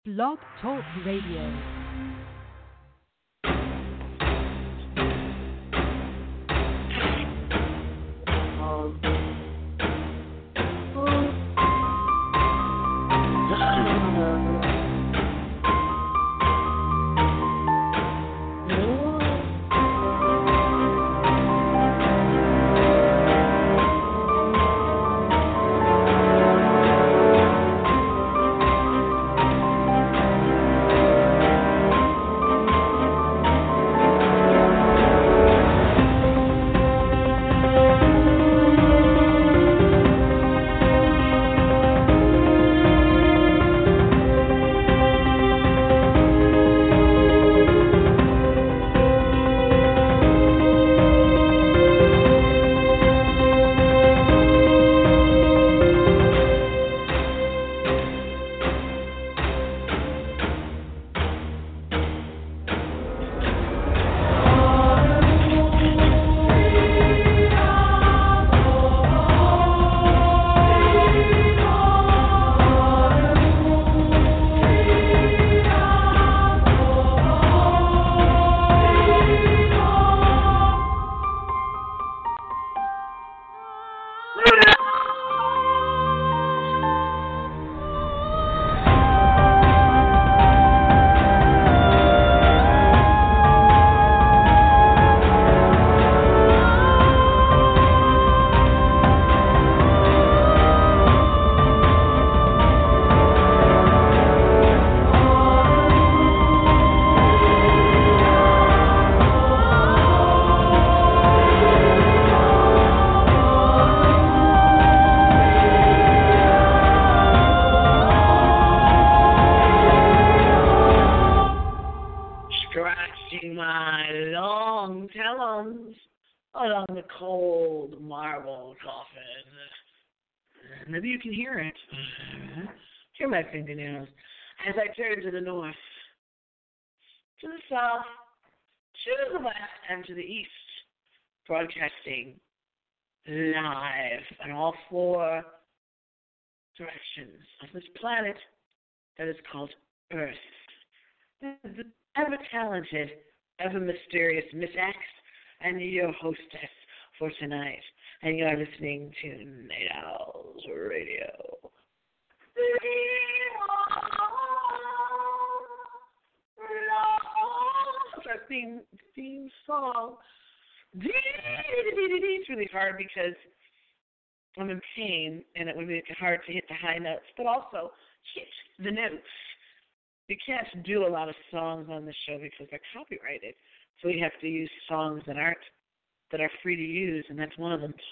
Blog Talk Radio. Maybe you can hear it. Hear my fingernails as I turn to the north, to the south, to the west, and to the east, broadcasting live on all four directions of this planet that is called Earth. This is the ever-talented, ever-mysterious Miss X and your hostess for tonight. And you're listening to Night Owls Radio. That's our theme song. It's really hard because I'm in pain, and it would be hard to hit the high notes, but also hit the notes. You can't do a lot of songs on the show because they're copyrighted, so we have to use songs that are free to use, and that's one of them.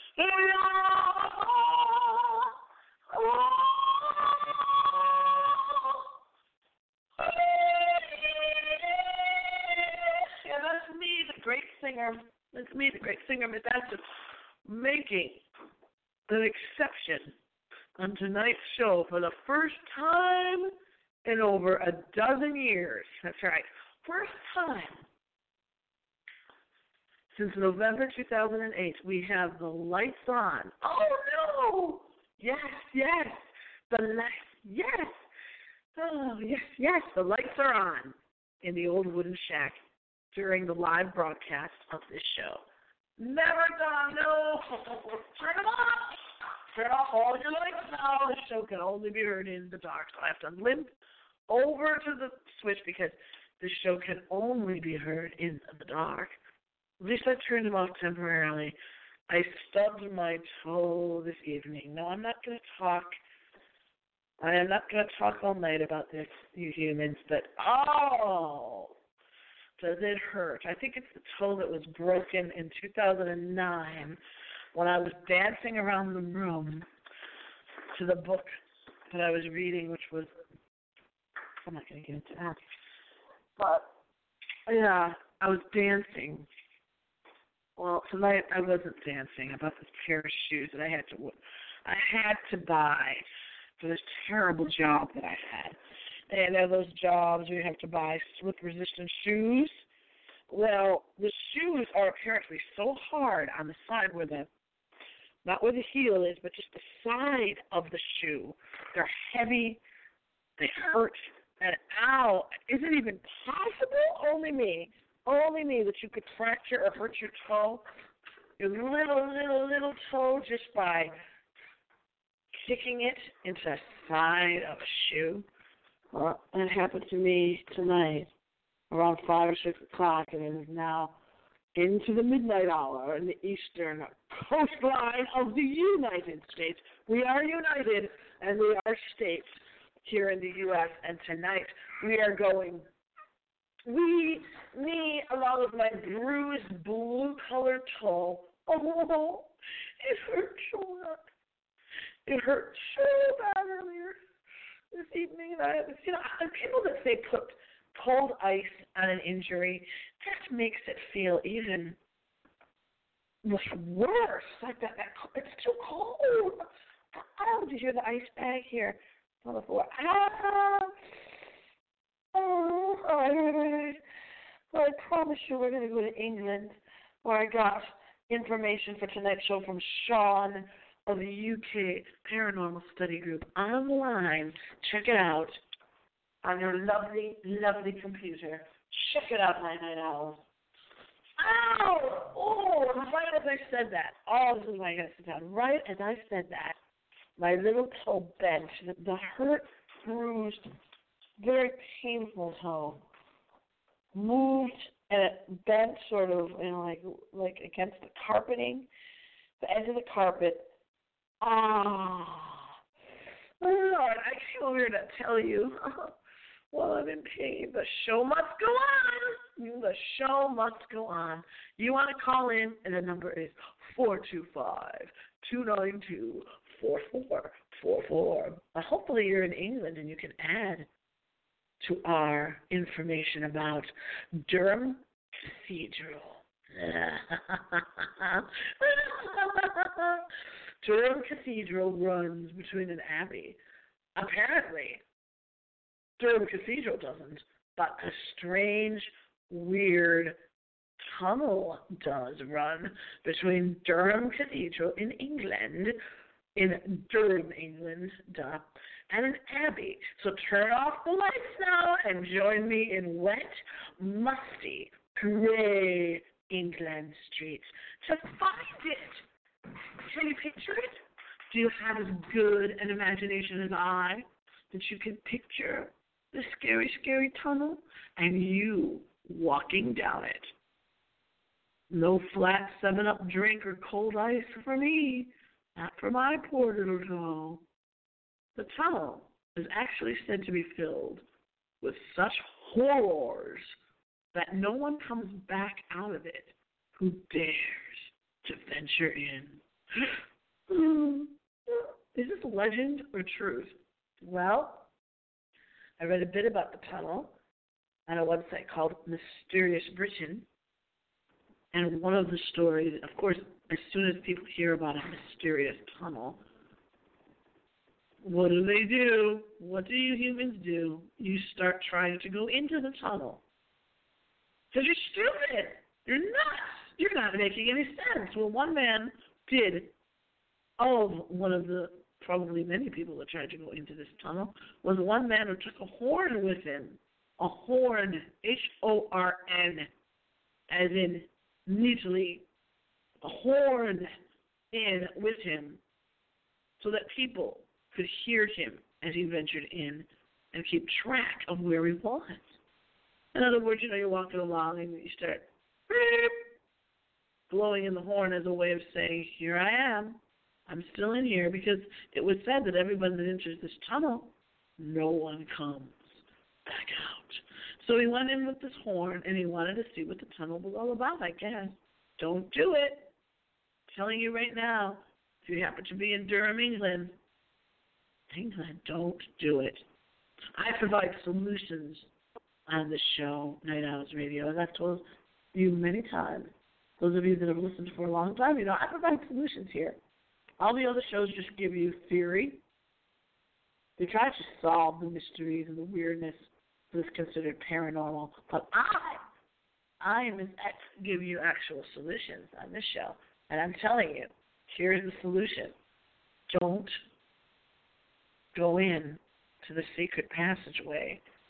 Yeah, that's me, the great singer. That's me, the great singer, Miss Aston, making an exception on tonight's show for the first time in over a dozen years. That's right, first time. Since November 2008, we have the lights on. Oh, no! Yes. The lights, yes. Oh, yes. The lights are on in the old wooden shack during the live broadcast of this show. Never done, no. Turn them off. Turn off all your lights now. This show can only be heard in the dark. So I have to limp over to the switch because this show can only be heard in the dark. At least I turned them off temporarily. I stubbed my toe this evening. No, I'm not going to talk. I am not going to talk all night about this, you humans, but, does it hurt? I think it's the toe that was broken in 2009 when I was dancing around the room to the book that I was reading, which was, I'm not going to get into that. But, yeah, I was dancing. Well, tonight I wasn't dancing. I bought this pair of shoes that I had to buy for this terrible job that I had. And there are those jobs where you have to buy slip-resistant shoes. Well, the shoes are apparently so hard on the side not where the heel is, but just the side of the shoe. They're heavy, they hurt, And ow, is it even possible? Only me that you could fracture or hurt your toe, your little toe, just by kicking it into the side of a shoe. Well, that happened to me tonight around 5 or 6 o'clock, and it is now into the midnight hour in the eastern coastline of the United States. We are united, and we are states here in the U.S., and tonight we are going, me, along with my bruised blue-colored toe. Oh, it hurt so much. It hurt so bad earlier this evening. And people that say put cold ice on an injury, that makes it feel even worse. Like that it's too cold. Oh, did you hear the ice bag here on the floor? Well, I promise you we're going to go to England, where I got information for tonight's show from Sean of the UK Paranormal Study Group online. Check it out on your lovely, lovely computer. Check it out, Night Owls. Ow! Oh, right as I said that. Oh, this is why I got to sit down. Right as I said that, my little toe bent. The hurt, bruised, very painful toe moved, and it bent sort of, like against the carpeting, the edge of the carpet. Oh, Lord, I came over here to tell you, while I'm in pain, the show must go on. The show must go on. You want to call in, and the number is 425-292-4444. Hopefully you're in England and you can add to our information about Durham Cathedral. Durham Cathedral runs between an abbey. Apparently, Durham Cathedral doesn't, but a strange, weird tunnel does run between Durham Cathedral in England, in Durham, England, and an abbey. So turn off the lights now and join me in wet, musty, grey England streets to find it. Can you picture it? Do you have as good an imagination as I that you can picture the scary, scary tunnel and you walking down it? No flat 7-Up drink or cold ice for me. Not for my poor little toe. The tunnel is actually said to be filled with such horrors that no one comes back out of it who dares to venture in. Is this legend or truth? Well, I read a bit about the tunnel on a website called Mysterious Britain. And one of the stories, of course, as soon as people hear about a mysterious tunnel, what do? What do you humans do? You start trying to go into the tunnel. Because you're stupid. You're nuts. You're not making any sense. Well, one man did. One of the probably many people that tried to go into this tunnel was one man who took a horn with him. A horn, H-O-R-N, as in neatly, a horn in with him so that people could hear him as he ventured in and keep track of where he was. In other words, you're walking along and you start beep, blowing in the horn as a way of saying, here I am. I'm still in here, because it was said that everyone that enters this tunnel, no one comes back out. So he went in with this horn, and he wanted to see what the tunnel was all about, I guess. Don't do it. I'm telling you right now, if you happen to be in Durham, England, don't do it. I provide solutions on this show, Night Owls Radio, as I've told you many times. Those of you that have listened for a long time, I provide solutions here. All the other shows just give you theory. They try to solve the mysteries and the weirdness that is considered paranormal. But I am give you actual solutions on this show. And I'm telling you, here's the solution. Don't go in to the secret passageway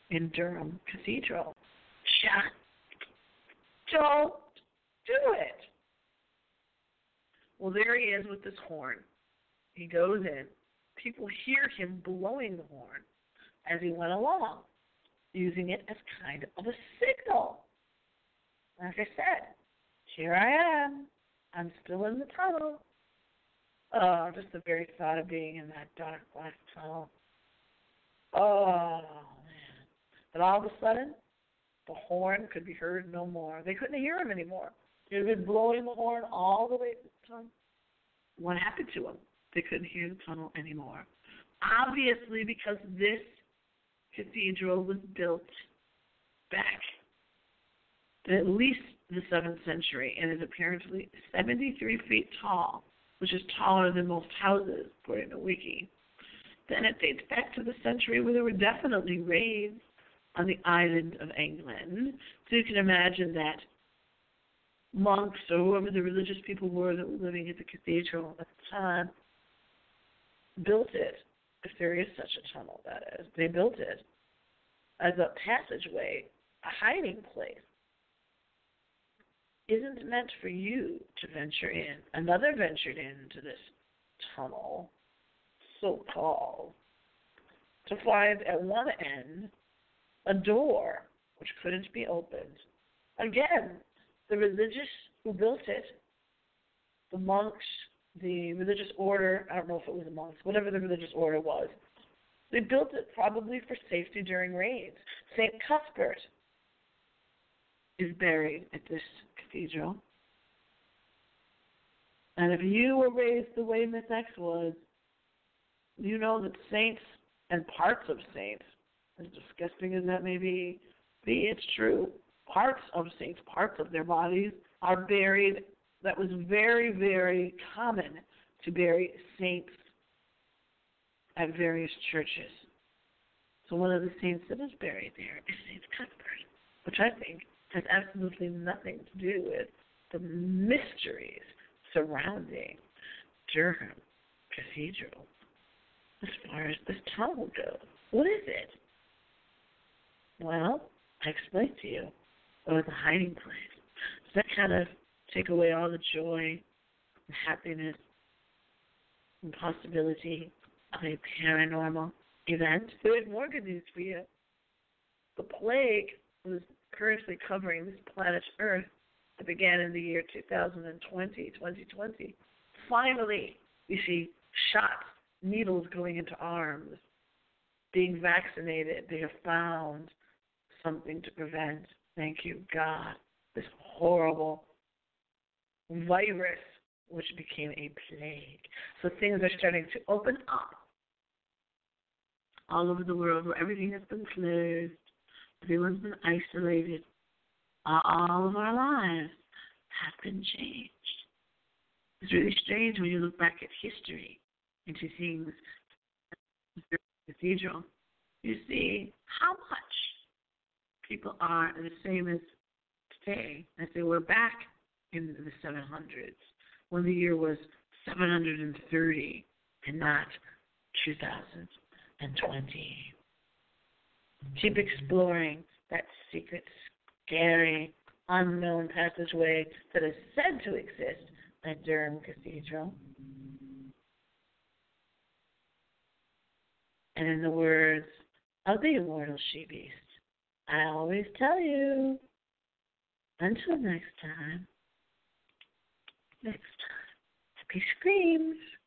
in Durham Cathedral. Shut. Don't do it. Well, there he is with this horn. He goes in. People hear him blowing the horn as he went along, using it as kind of a signal. Like I said, here I am. I'm still in the tunnel. Oh, just the very thought of being in that dark black tunnel. Oh, man. But all of a sudden, the horn could be heard no more. They couldn't hear him anymore. He had been blowing the horn all the way to the tunnel. What happened to him? They couldn't hear the tunnel anymore. Obviously, because this cathedral was built back in at least the 7th century and is apparently 73 feet tall, which is taller than most houses, according to Wiki. Then it dates back to the century where there were definitely raids on the island of England. So you can imagine that monks or whoever the religious people were that were living at the cathedral at the time built it, if there is such a tunnel, that is. They built it as a passageway, a hiding place. Isn't meant for you to venture in. Another ventured into this tunnel, so-called, to find at one end a door which couldn't be opened. Again, the religious who built it, the monks, the religious order, I don't know if it was the monks, whatever the religious order was, they built it probably for safety during raids. St. Cuthbert is buried at this cathedral. And if you were raised the way Miss X was, you know that saints and parts of saints, as disgusting as that may be, it's true. Parts of saints, parts of their bodies are buried. That was very, very common to bury saints at various churches. So one of the saints that is buried there is St. Cuthbert, which I think has absolutely nothing to do with the mysteries surrounding Durham Cathedral as far as this tunnel goes. What is it? Well, I explained to you. It was a hiding place. Does that kind of take away all the joy and happiness and possibility of a paranormal event? There's more good news for you. The plague was currently covering this planet Earth that began in the year 2020. Finally, you see shots, needles going into arms, being vaccinated. They have found something to prevent, thank you, God, this horrible virus which became a plague. So things are starting to open up all over the world where everything has been closed. Everyone's been isolated. All of our lives have been changed. It's really strange when you look back at history and to things like the cathedral. You see how much people are the same as today as they were back in the 700s when the year was 730 and not 2020. Keep exploring that secret, scary, unknown passageway that is said to exist at Durham Cathedral. And in the words of the immortal she-beast, I always tell you, until next time, happy screams.